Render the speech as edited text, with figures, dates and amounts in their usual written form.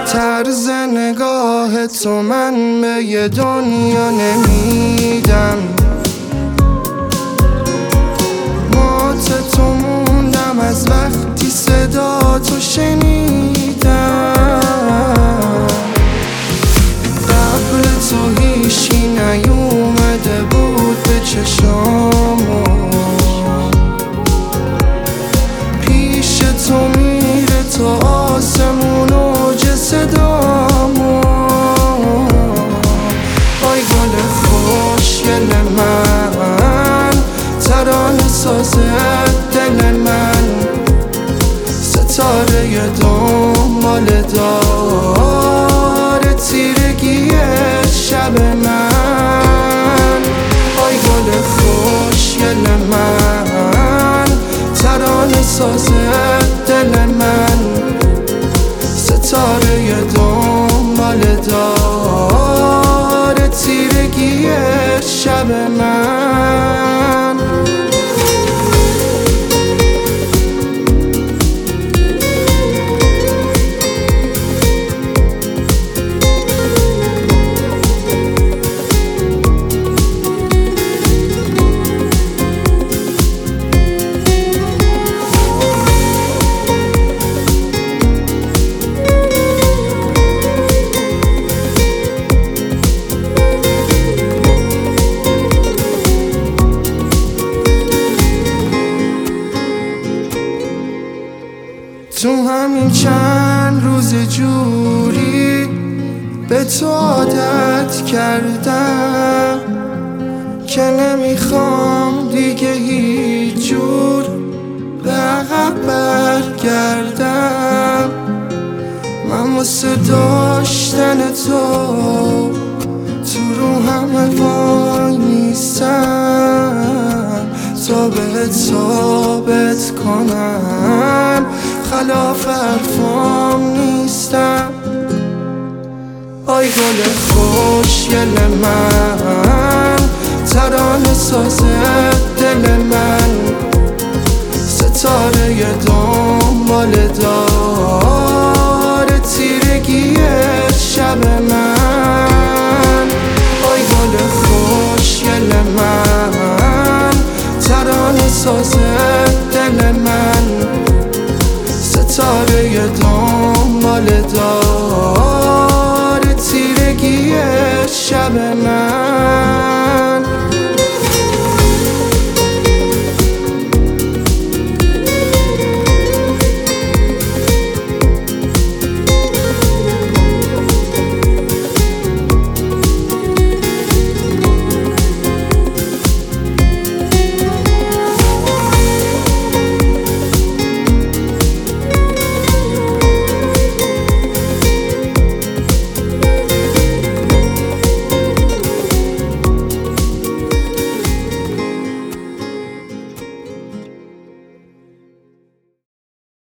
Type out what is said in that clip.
طرز نگاه تو من به یه دنیا نمیدم، مات تو موندم از وقتی صدا تو شنیدم. قبل تو هیچی نیومده بود به چشامو، پیش تو میره تا آسمون اوج صدامو. آی گل خوشگل من، ترانه ساز دل من، ستاره دنبال داره تیرگی شب من. آی گل خوشگل من، ترانه ساز دل من، ستاره دنبال داره تیرگی شب من. تو همین چند روز جوری به تو عادت کردم که نمیخوام دیگه هیچ جور به عقب برگردم. من واسه داشتن تو رو همه وای نیستم تا بهت ثابت کنم خلاف حرفام نیستم. آی گل خوشگل من، ترانه ساز دل من، ستاره دنبال داره تیرگی شب من. آی گل خوشگل من، ترانه ساز دل من، ستاره دنبال داره تیرگی شب من.